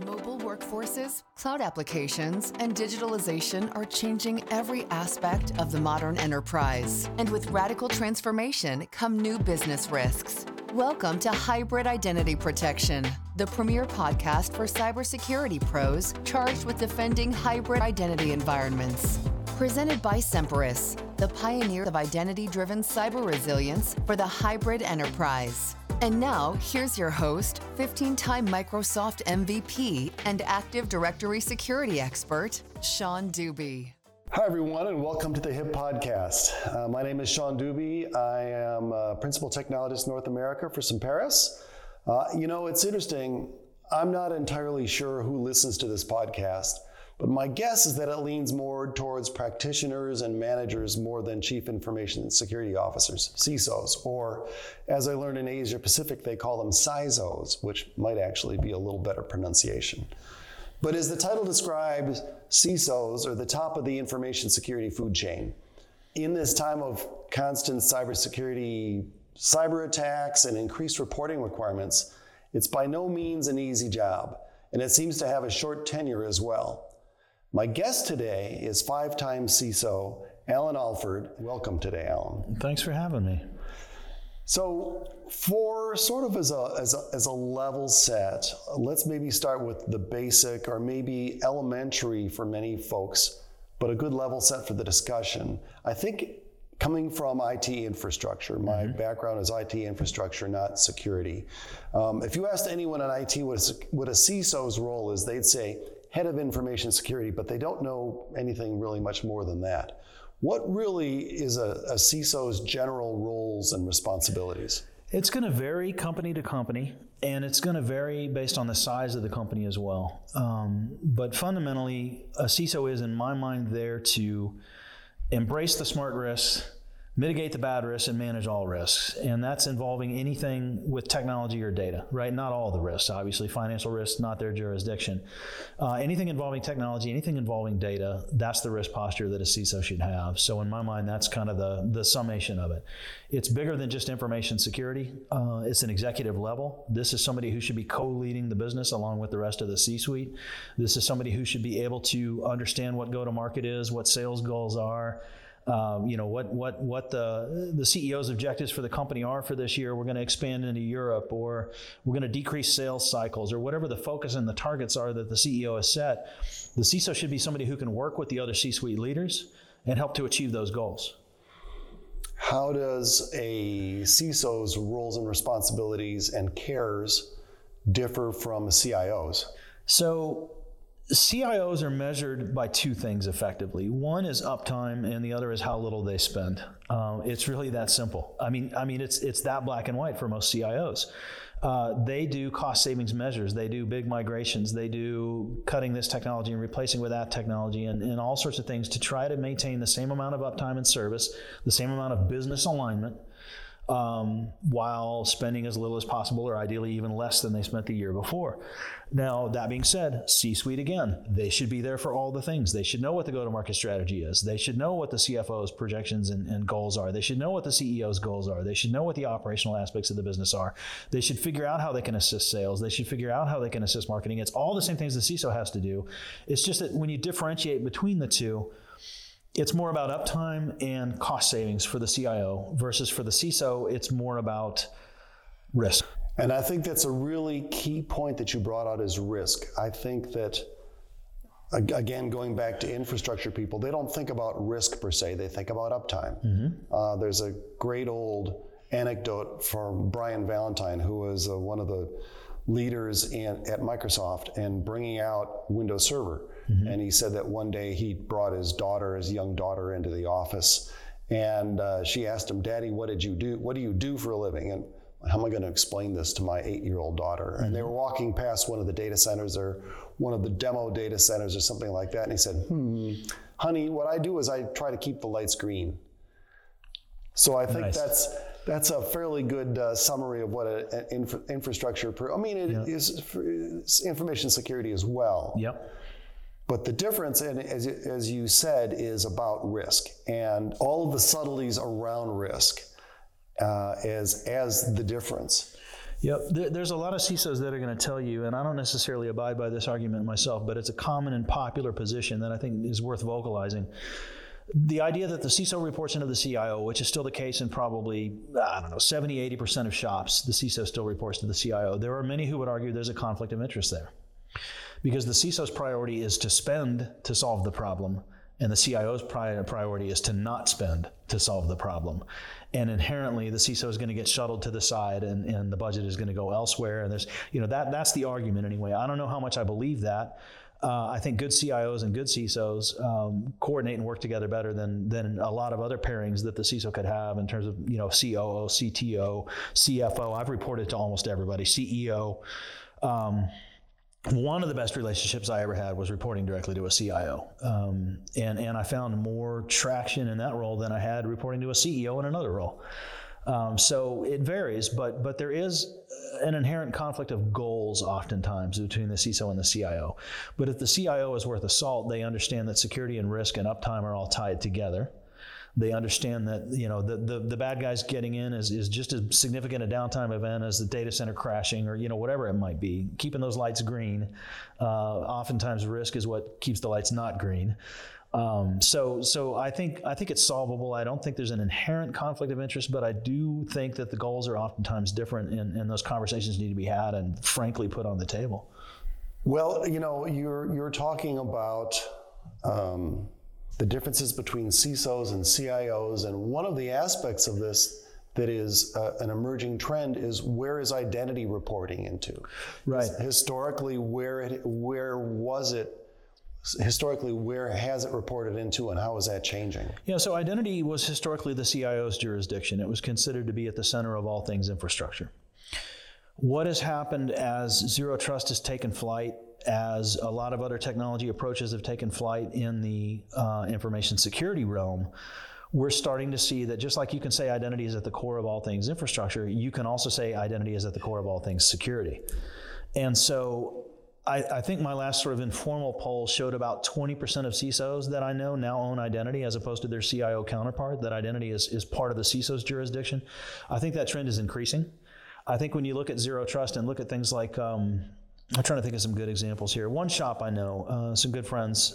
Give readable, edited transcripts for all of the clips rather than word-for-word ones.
Mobile workforces, cloud applications, and digitalization are changing every aspect of the modern enterprise. And with radical transformation come new business risks. Welcome to Hybrid Identity Protection, the premier podcast for cybersecurity pros charged with defending hybrid identity environments. Presented by Semperis, the pioneer of identity-driven cyber resilience for the hybrid enterprise. And now, here's your host, 15-time Microsoft MVP and Active Directory security expert, Sean Dubey. Hi, everyone, and welcome to the HIP Podcast. My name is Sean Dubey. I am Principal Technologist North America for Semperis. It's interesting. I'm not entirely sure who listens to this podcast, but my guess is that it leans more towards practitioners and managers more than Chief Information Security Officers, CISOs, or as I learned in Asia Pacific, they call them CISOs, which might actually be a little better pronunciation. But as the title describes, CISOs are the top of the information security food chain. In this time of constant cybersecurity, cyber attacks, and increased reporting requirements, it's by no means an easy job, and it seems to have a short tenure as well. My guest today is 5-time CISO, Alan Alford. Welcome today, Alan. Thanks for having me. So for sort of as a level set, let's maybe start with the basic or maybe elementary for many folks, but a good level set for the discussion. I think coming from IT infrastructure, my background is IT infrastructure, not security. If you asked anyone in IT what a CISO's role is, they'd say head of information security, but they don't know anything really much more than that. What really is a CISO's general roles and responsibilities? It's going to vary company to company, and it's going to vary based on the size of the company as well. But fundamentally, a CISO is, in my mind, there to embrace the smart risks, mitigate the bad risks, and manage all risks. And that's involving anything with technology or data, right? Not all the risks, obviously. Financial risks, not their jurisdiction. Anything involving technology, anything involving data, that's the risk posture that a CISO should have. So in my mind, that's kind of the summation of it. It's bigger than just information security. It's an executive level. This is somebody who should be co-leading the business along with the rest of the C-suite. This is somebody who should be able to understand what go-to-market is, what sales goals are, what the CEO's objectives for the company are for this year. We're going to expand into Europe, or we're going to decrease sales cycles, or whatever the focus and the targets are that the CEO has set. The CISO should be somebody who can work with the other C-suite leaders and help to achieve those goals. How does a CISO's roles and responsibilities and cares differ from a CIO's? So CIOs are measured by two things effectively. One is uptime, and the other is how little they spend. It's really that simple. I mean, it's that black and white for most CIOs. They do cost savings measures. They do big migrations. They do cutting this technology and replacing with that technology, and all sorts of things to try to maintain the same amount of uptime and service, the same amount of business alignment, while spending as little as possible, or ideally even less than they spent the year before. Now, that being said, C-suite again, they should be there for all the things. They should know what the go-to-market strategy is. They should know what the CFO's projections and goals are. They should know what the CEO's goals are. They should know what the operational aspects of the business are. They should figure out how they can assist sales. They should figure out how they can assist marketing. It's all the same things the CISO has to do. It's just that when you differentiate between the two, it's more about uptime and cost savings for the CIO versus for the CISO, it's more about risk. And I think that's a really key point that you brought out is risk. I think that, again, going back to infrastructure people, they don't think about risk per se, they think about uptime. There's a great old anecdote from Brian Valentine, who was one of the leaders at Microsoft and bringing out Windows Server. And he said that one day he brought his young daughter into the office, and she asked him, "Daddy, what do you do for a living?" And how am I going to explain this to my 8-year-old daughter? And they were walking past one of the data centers or one of the demo data centers or something like that. And he said, "Honey, what I do is I try to keep the lights green." So I think that's a fairly good summary of what an infrastructure. It is information security as well. Yep. But the difference, and as you said, is about risk and all of the subtleties around risk as the difference. Yep. There's a lot of CISOs that are going to tell you, and I don't necessarily abide by this argument myself, but it's a common and popular position that I think is worth vocalizing. The idea that the CISO reports into the CIO, which is still the case in probably, 70, 80% of shops, the CISO still reports to the CIO. There are many who would argue there's a conflict of interest there, because the CISO's priority is to spend to solve the problem, and the CIO's priority is to not spend to solve the problem. And inherently, the CISO is going to get shuttled to the side, and the budget is going to go elsewhere. And there's, that's the argument anyway. I don't know how much I believe that. I think good CIOs and good CISOs coordinate and work together better than a lot of other pairings that the CISO could have in terms of, COO, CTO, CFO. I've reported to almost everybody, CEO. One of the best relationships I ever had was reporting directly to a CIO. And I found more traction in that role than I had reporting to a CEO in another role. So it varies, but there is an inherent conflict of goals oftentimes between the CISO and the CIO. But if the CIO is worth a salt, they understand that security and risk and uptime are all tied together. They understand that the bad guys getting in is just as significant a downtime event as the data center crashing or whatever it might be. Keeping those lights green, oftentimes risk is what keeps the lights not green. So I think it's solvable. I don't think there's an inherent conflict of interest, but I do think that the goals are oftentimes different, and those conversations need to be had and frankly put on the table. Well, you're talking about the differences between CISOs and CIOs, and one of the aspects of this that is an emerging trend is, where is identity reporting into? Right. Historically, where has it reported into, and how is that changing? Yeah, so identity was historically the CIO's jurisdiction. It was considered to be at the center of all things infrastructure. What has happened as Zero Trust has taken flight, as a lot of other technology approaches have taken flight in the information security realm, we're starting to see that just like you can say identity is at the core of all things infrastructure, you can also say identity is at the core of all things security. And so I think my last sort of informal poll showed about 20% of CISOs that I know now own identity, as opposed to their CIO counterpart, that identity is part of the CISO's jurisdiction. I think that trend is increasing. I think when you look at Zero Trust and look at things like, I'm trying to think of some good examples here. One shop I know, some good friends,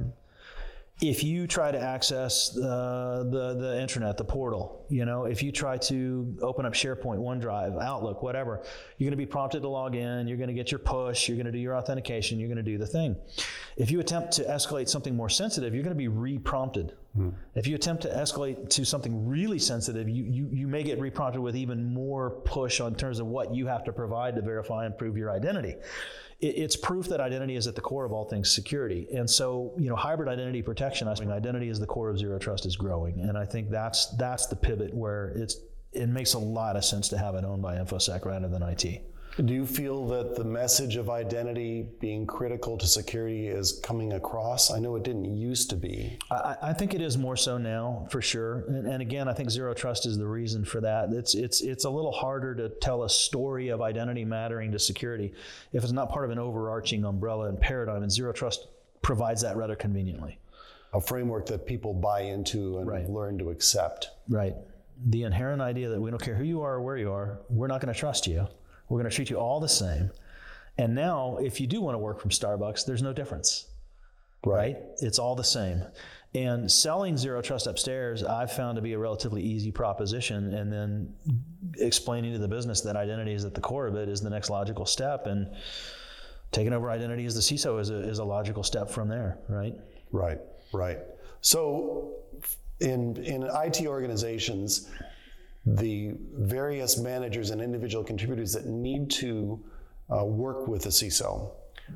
if you try to access the internet, the portal, if you try to open up SharePoint, OneDrive, Outlook, whatever, you're going to be prompted to log in, you're going to get your push, you're going to do your authentication, you're going to do the thing. If you attempt to escalate something more sensitive, you're going to be re-prompted. If you attempt to escalate to something really sensitive, you may get re-prompted with even more push on terms of what you have to provide to verify and prove your identity. It's proof that identity is at the core of all things security. And so, hybrid identity protection, I think identity is the core of Zero Trust is growing. And I think that's the pivot where it makes a lot of sense to have it owned by InfoSec rather than IT. Do you feel that the message of identity being critical to security is coming across? I know it didn't used to be. I think it is more so now, for sure. And again, I think Zero Trust is the reason for that. It's a little harder to tell a story of identity mattering to security if it's not part of an overarching umbrella and paradigm, and Zero Trust provides that rather conveniently. A framework that people buy into and learn to accept. Right. The inherent idea that we don't care who you are or where you are, we're not going to trust you. We're going to treat you all the same. And now, if you do want to work from Starbucks, there's no difference, right? It's all the same. And selling Zero Trust upstairs, I've found to be a relatively easy proposition. And then explaining to the business that identity is at the core of it is the next logical step. And taking over identity as the CISO is a logical step from there, right? Right. So in IT organizations, the various managers and individual contributors that need to work with the CISO,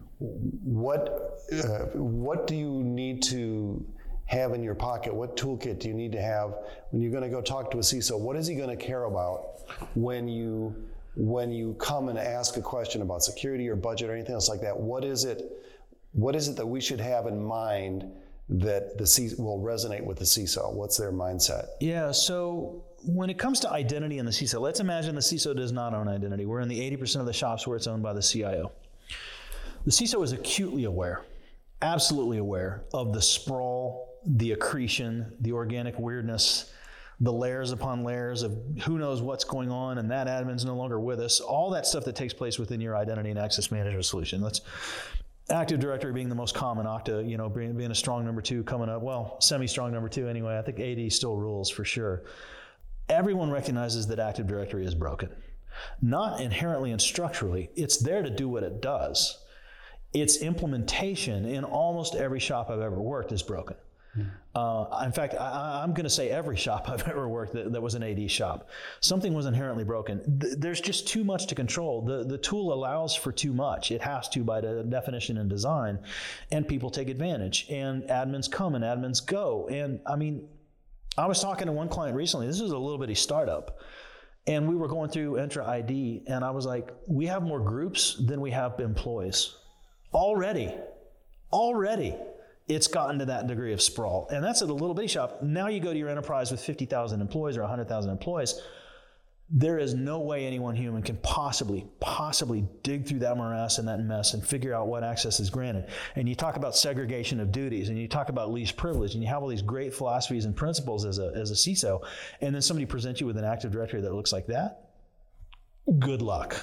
what do you need to have in your pocket? What toolkit do you need to have when you're going to go talk to a CISO? What is he going to care about when you come and ask a question about security or budget or anything else like that? What is it that we should have in mind that the CISO will resonate with the CISO? What's their mindset? Yeah, so when it comes to identity in the CISO, let's imagine the CISO does not own identity. We're in the 80% of the shops where it's owned by the CIO. The CISO is acutely aware, absolutely aware of the sprawl, the accretion, the organic weirdness, the layers upon layers of who knows what's going on, and that admin's no longer with us, all that stuff that takes place within your identity and access management solution. That's Active Directory being the most common, Okta, being a strong number 2 coming up, well, semi-strong number 2 anyway. I think AD still rules for sure. Everyone recognizes that Active Directory is broken. Not inherently and structurally, it's there to do what it does. Its implementation in almost every shop I've ever worked is broken. In fact, I'm going to say every shop I've ever worked that was an AD shop. Something was inherently broken. There's just too much to control. The tool allows for too much. It has to by the definition and design, and people take advantage. And admins come and admins go. And I mean, I was talking to one client recently. This is a little bitty startup. And we were going through Entra ID, and I was like, we have more groups than we have employees. Already. It's gotten to that degree of sprawl. And that's at a little bitty shop. Now you go to your enterprise with 50,000 employees or 100,000 employees. There is no way any one human can possibly dig through that morass and that mess and figure out what access is granted. And you talk about segregation of duties, and you talk about least privilege, and you have all these great philosophies and principles as a CISO, and then somebody presents you with an Active Directory that looks like that. Good luck.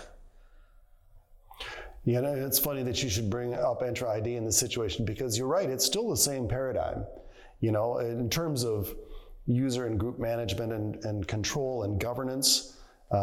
Yeah, it's funny that you should bring up Entra ID in this situation, because you're right, it's still the same paradigm. In terms of user and group management and control and governance,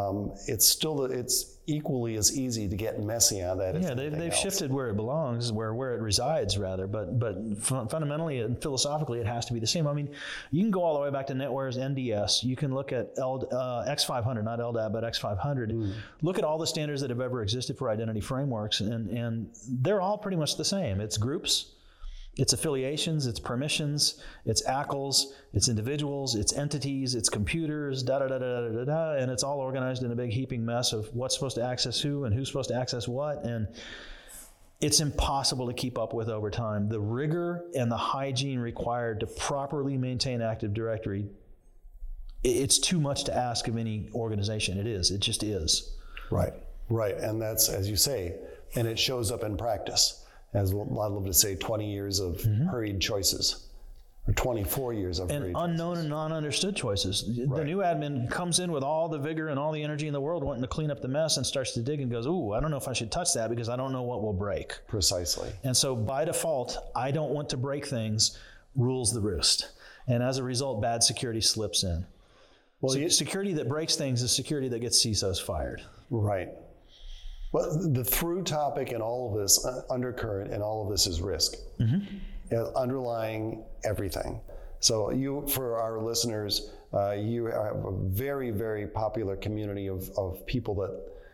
it's equally as easy to get messy on that. Yeah, they've shifted where it belongs, where it resides rather, but fundamentally and philosophically it has to be the same. I mean, you can go all the way back to NetWare's NDS. You can look at X500, not LDAP, but X500. Look at all the standards that have ever existed for identity frameworks, and they're all pretty much the same. It's groups, it's affiliations, it's permissions, it's ACLs, it's individuals, it's entities, it's computers, and it's all organized in a big heaping mess of what's supposed to access who and who's supposed to access what, and it's impossible to keep up with over time. The rigor and the hygiene required to properly maintain Active Directory, it's too much to ask of any organization. It just is. Right, and that's, as you say, and it shows up in practice. As I love to say, 20 years of hurried choices, or 24 years of hurried unknown choices. and non-understood choices. Right. The new admin comes in with all the vigor and all the energy in the world wanting to clean up the mess, and starts to dig and goes, ooh, I don't know if I should touch that because I don't know what will break. Precisely. And so by default, I don't want to break things, rules the roost. And as a result, bad security slips in. Well, security that breaks things is security that gets CISOs fired. Right. Well, the through topic in all of this, undercurrent in all of this, is risk. Underlying everything. So for our listeners, you have a very, very popular community of people that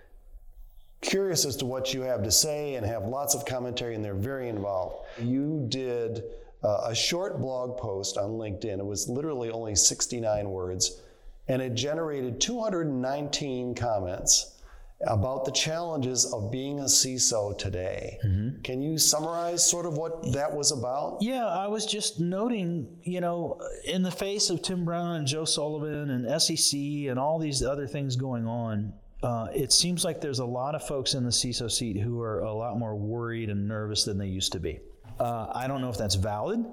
curious as to what you have to say and have lots of commentary, and they're very involved. You did a short blog post on LinkedIn. It was literally only 69 words, and it generated 219 comments about the challenges of being a CISO today. Can you summarize sort of what that was about? Yeah, I was just noting, in the face of Tim Brown and Joe Sullivan and SEC and all these other things going on, it seems like there's a lot of folks in the CISO seat who are a lot more worried and nervous than they used to be. I don't know if that's valid.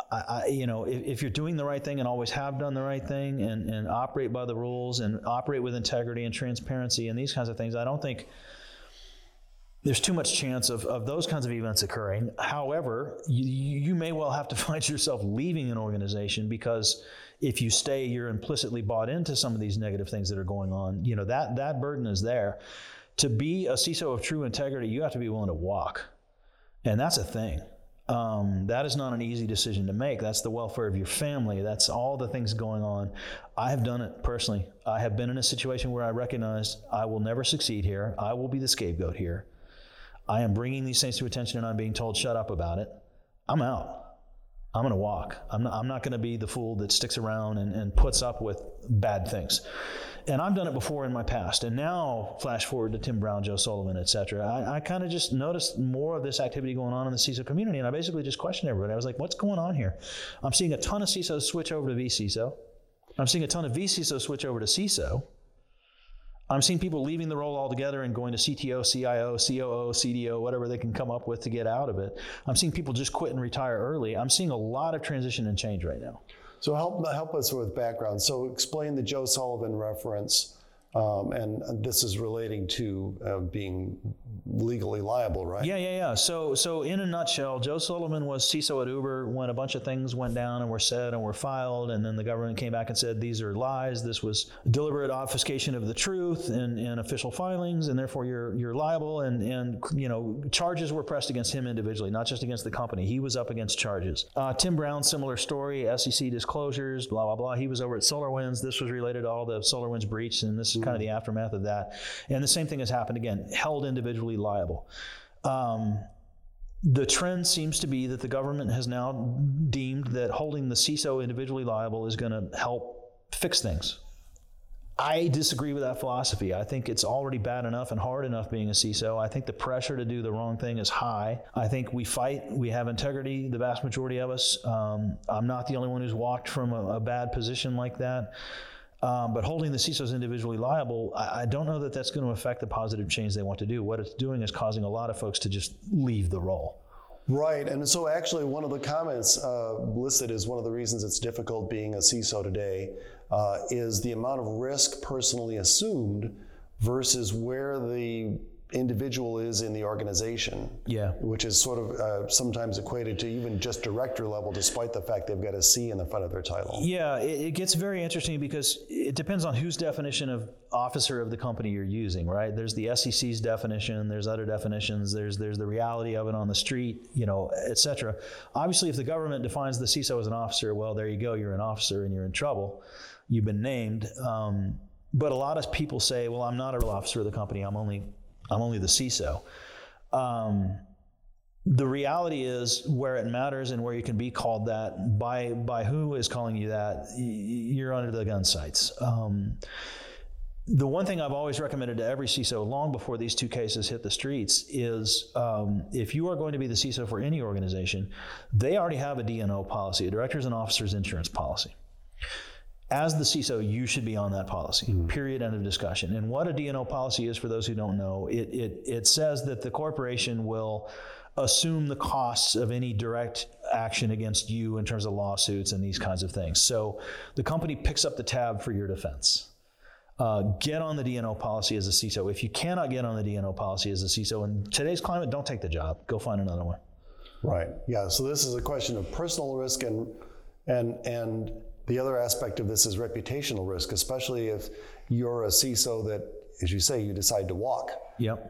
If you're doing the right thing and always have done the right thing and operate by the rules and operate with integrity and transparency and these kinds of things, I don't think there's too much chance of those kinds of events occurring. However, you may well have to find yourself leaving an organization because if you stay, you're implicitly bought into some of these negative things that are going on. That burden is there. To be a CISO of true integrity, you have to be willing to walk. And that's a thing. That is not an easy decision to make. That's the welfare of your family. That's all the things going on. I have done it personally. I have been in a situation where I recognized I will never succeed here. I will be the scapegoat here. I am bringing these things to attention and I'm being told, shut up about it. I'm out. I'm going to walk. I'm not going to be the fool that sticks around and puts up with bad things. And I've done it before in my past. And now, flash forward to Tim Brown, Joe Sullivan, et cetera, I kind of just noticed more of this activity going on in the CISO community. And I basically just questioned everybody. I was like, what's going on here? I'm seeing a ton of CISOs switch over to vCISO. I'm seeing a ton of vCISO switch over to CISO. I'm seeing people leaving the role altogether and going to CTO, CIO, COO, CDO, whatever they can come up with to get out of it. I'm seeing people just quit and retire early. I'm seeing a lot of transition and change right now. So help us with background. So explain the Joe Sullivan reference, and this is relating to being legally liable, right? Yeah. So in a nutshell, Joe Sullivan was CISO at Uber when a bunch of things went down and were said and were filed, and then the government came back and said these are lies. This was deliberate obfuscation of the truth in official filings, and therefore you're liable. And charges were pressed against him individually, not just against the company. He was up against charges. Tim Brown, similar story. SEC disclosures, blah blah blah. He was over at SolarWinds. This was related to all the SolarWinds breach, and this is kind of the aftermath of that. And the same thing has happened again. Held individually liable. The trend seems to be that the government has now deemed that holding the CISO individually liable is going to help fix things. I disagree with that philosophy. I think it's already bad enough and hard enough being a CISO. I think the pressure to do the wrong thing is high. I think we fight. We have integrity, the vast majority of us. I'm not the only one who's walked from a bad position like that. But holding the CISOs individually liable, I don't know that that's going to affect the positive change they want to do. What it's doing is causing a lot of folks to just leave the role. Right, and so actually one of the comments listed as one of the reasons it's difficult being a CISO today is the amount of risk personally assumed versus where the individual is in the organization. Yeah. Which is sort of sometimes equated to even just director level, despite the fact they've got a C in the front of their title. Yeah, it gets very interesting because it depends on whose definition of officer of the company you're using, right? There's the SEC's definition, there's other definitions, there's the reality of it on the street, et cetera. Obviously, if the government defines the CISO as an officer, well, there you go, you're an officer and you're in trouble. You've been named. But a lot of people say, well, I'm not a real officer of the company, I'm only the CISO. The reality is where it matters and where you can be called that by who is calling you that, you're under the gun sights. The one thing I've always recommended to every CISO long before these two cases hit the streets is if you are going to be the CISO for any organization, they already have a D&O policy, a directors and officers insurance policy. As the CISO, you should be on that policy, period, end of discussion. And what a D&O policy is, for those who don't know, it says that the corporation will assume the costs of any direct action against you in terms of lawsuits and these kinds of things. So the company picks up the tab for your defense. Get on the D&O policy as a CISO. If you cannot get on the D&O policy as a CISO in today's climate, don't take the job. Go find another one. Right. Yeah. So this is a question of personal risk and the other aspect of this is reputational risk, especially if you're a CISO that, as you say, you decide to walk. Yep.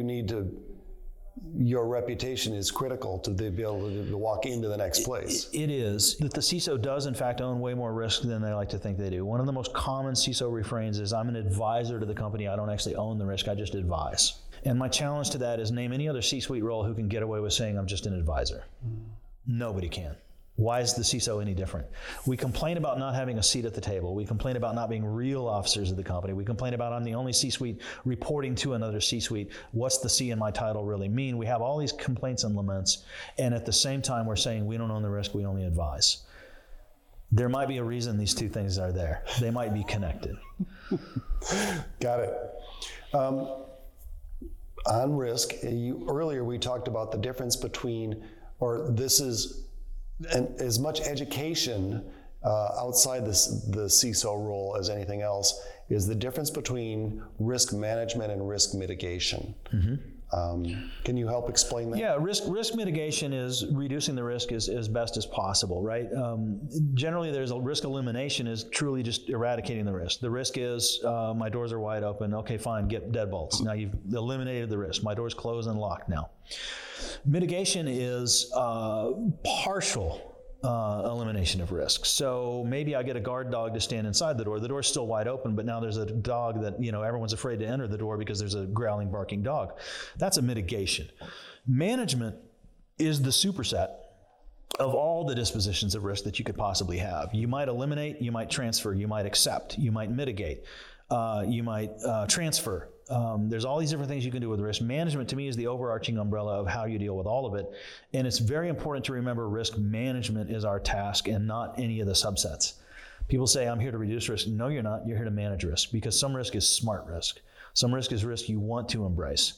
Your reputation is critical to be able to walk into the next place. It is. That the CISO does, in fact, own way more risk than they like to think they do. One of the most common CISO refrains is, I'm an advisor to the company. I don't actually own the risk. I just advise. And my challenge to that is name any other C-suite role who can get away with saying, I'm just an advisor. Nobody can. Why is the CISO any different? We complain about not having a seat at the table. We complain about not being real officers of the company. We complain about I'm the only C-suite reporting to another C-suite. What's the C in my title really mean? We have all these complaints and laments, and at the same time we're saying we don't own the risk, we only advise. There might be a reason these two things are there. They might be connected. Got it. On risk, earlier we talked about the difference between, and as much education outside the CISO role as anything else is the difference between risk management and risk mitigation. Can you help explain that? Yeah, risk mitigation is reducing the risk as best as possible, right? Generally, there's a risk elimination is truly just eradicating the risk. The risk is my doors are wide open. Okay, fine, get deadbolts. Now you've eliminated the risk. My door's closed and locked now. Mitigation is partial elimination of risk. So maybe I get a guard dog to stand inside the door. The door's still wide open, but now there's a dog that, everyone's afraid to enter the door because there's a growling, barking dog. That's a mitigation. Management is the superset of all the dispositions of risk that you could possibly have. You might eliminate, you might transfer, you might accept, you might mitigate, you might transfer. There's all these different things you can do with risk. Management, to me, is the overarching umbrella of how you deal with all of it. And it's very important to remember risk management is our task and not any of the subsets. People say, I'm here to reduce risk. No, you're not. You're here to manage risk, because some risk is smart risk. Some risk is risk you want to embrace.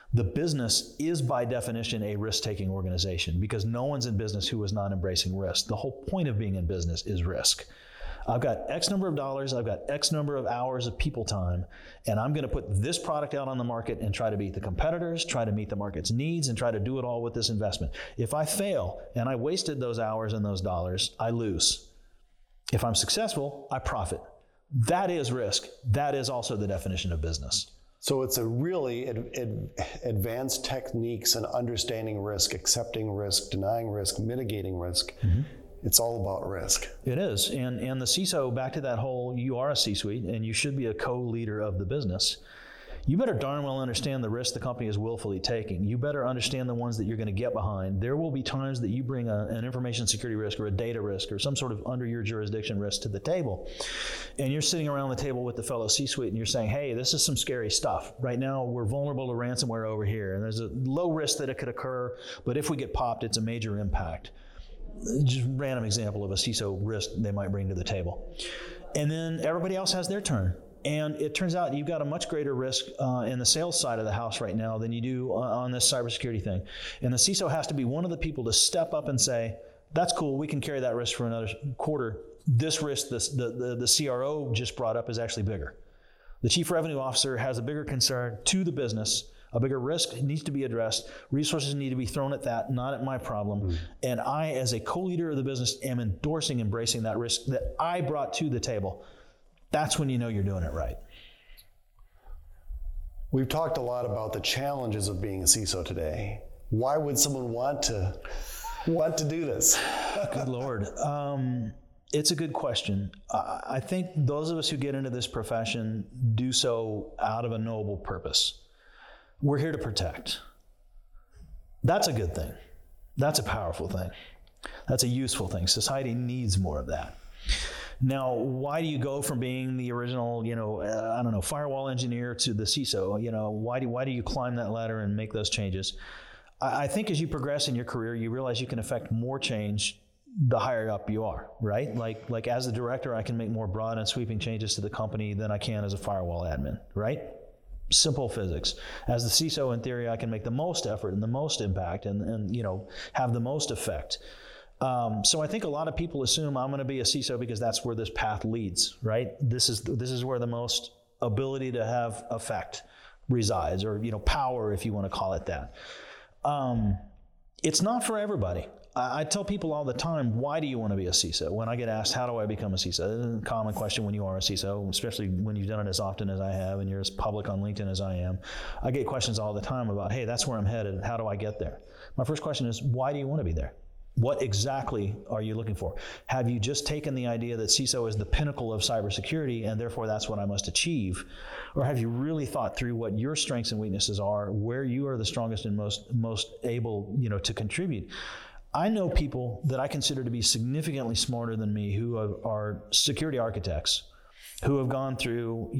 The business is by definition a risk-taking organization because no one's in business who is not embracing risk. The whole point of being in business is risk. I've got X number of dollars, I've got X number of hours of people time, and I'm going to put this product out on the market and try to beat the competitors, try to meet the market's needs, and try to do it all with this investment. If I fail and I wasted those hours and those dollars, I lose. If I'm successful, I profit. That is risk. That is also the definition of business. So it's a really advanced techniques in understanding risk, accepting risk, denying risk, mitigating risk. Mm-hmm. It's all about risk. It is. And the CISO, back to that whole, you are a C-suite and you should be a co-leader of the business. You better darn well understand the risk the company is willfully taking. You better understand the ones that you're going to get behind. There will be times that you bring an information security risk or a data risk or some sort of under your jurisdiction risk to the table. And you're sitting around the table with the fellow C-suite and you're saying, hey, this is some scary stuff. Right now, we're vulnerable to ransomware over here. And there's a low risk that it could occur, but if we get popped, it's a major impact. Just random example of a CISO risk they might bring to the table. And then everybody else has their turn. And it turns out you've got a much greater risk in the sales side of the house right now than you do on this cybersecurity thing. And the CISO has to be one of the people to step up and say, that's cool, we can carry that risk for another quarter. This risk the CRO just brought up is actually bigger. The chief revenue officer has a bigger concern to the business. A bigger risk needs to be addressed. Resources need to be thrown at that, not at my problem. Mm. And I, as a co-leader of the business, am embracing that risk that I brought to the table. That's when you know you're doing it right. We've talked a lot about the challenges of being a CISO today. Why would someone want to do this? Good Lord. It's a good question. I think those of us who get into this profession do so out of a noble purpose. We're here to protect. That's a good thing. That's a powerful thing. That's a useful thing. Society needs more of that. Now, why do you go from being the original, firewall engineer to the CISO? Why do you climb that ladder and make those changes? I think as you progress in your career, you realize you can affect more change the higher up you are, right? Like as a director, I can make more broad and sweeping changes to the company than I can as a firewall admin, right? Simple physics. As the CISO, in theory, I can make the most effort and the most impact and have the most effect. So I think a lot of people assume I'm going to be a CISO because that's where this path leads, right? This is where the most ability to have effect resides, or power, if you want to call it that. It's not for everybody. I tell people all the time, why do you want to be a CISO? When I get asked, how do I become a CISO? It's a common question when you are a CISO, especially when you've done it as often as I have and you're as public on LinkedIn as I am. I get questions all the time about, hey, that's where I'm headed. How do I get there? My first question is, why do you want to be there? What exactly are you looking for? Have you just taken the idea that CISO is the pinnacle of cybersecurity and therefore that's what I must achieve? Or have you really thought through what your strengths and weaknesses are, where you are the strongest and most able, to contribute? I know people that I consider to be significantly smarter than me who are security architects who have gone through,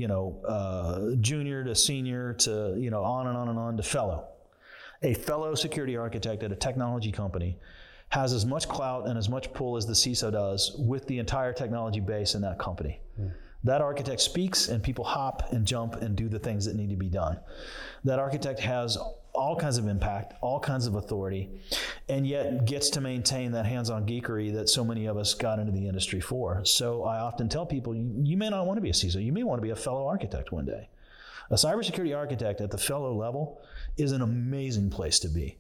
junior to senior to, on and on and on to fellow. A fellow security architect at a technology company has as much clout and as much pull as the CISO does with the entire technology base in that company. Mm. That architect speaks and people hop and jump and do the things that need to be done. That architect has all kinds of impact, all kinds of authority, and yet gets to maintain that hands-on geekery that so many of us got into the industry for. So I often tell people, you may not want to be a CISO, you may want to be a fellow architect one day. A cybersecurity architect at the fellow level is an amazing place to be.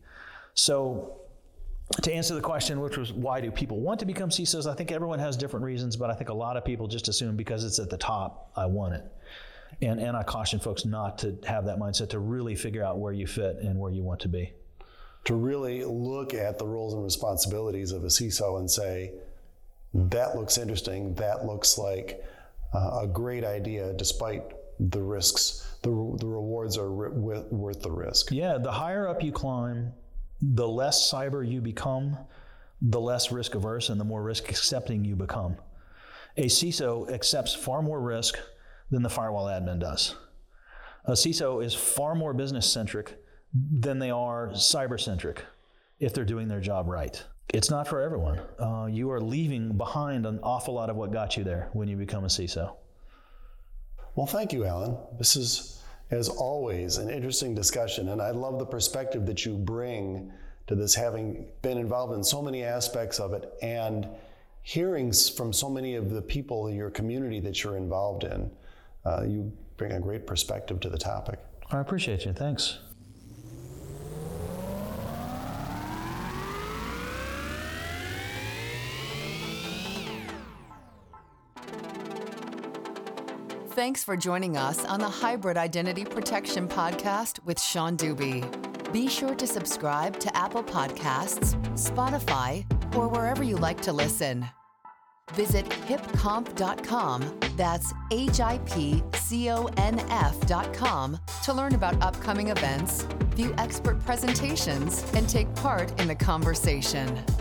So to answer the question, which was why do people want to become CISOs, I think everyone has different reasons, but I think a lot of people just assume because it's at the top, I want it. And I caution folks not to have that mindset, to really figure out where you fit and where you want to be. To really look at the roles and responsibilities of a CISO and say, that looks interesting, that looks like a great idea despite the risks. The rewards are worth the risk. Yeah, the higher up you climb, the less cyber you become, the less risk averse and the more risk accepting you become. A CISO accepts far more risk than the firewall admin does. A CISO is far more business centric than they are cyber centric if they're doing their job right. It's not for everyone. You are leaving behind an awful lot of what got you there when you become a CISO. Well, thank you, Alan. This is As always, an interesting discussion, and I love the perspective that you bring to this, having been involved in so many aspects of it and hearing from so many of the people in your community that you're involved in. You bring a great perspective to the topic. I appreciate you. Thanks. Thanks for joining us on the Hybrid Identity Protection Podcast with Sean Dubey. Be sure to subscribe to Apple Podcasts, Spotify, or wherever you like to listen. Visit hipconf.com, that's HIPCONF.com, to learn about upcoming events, view expert presentations, and take part in the conversation.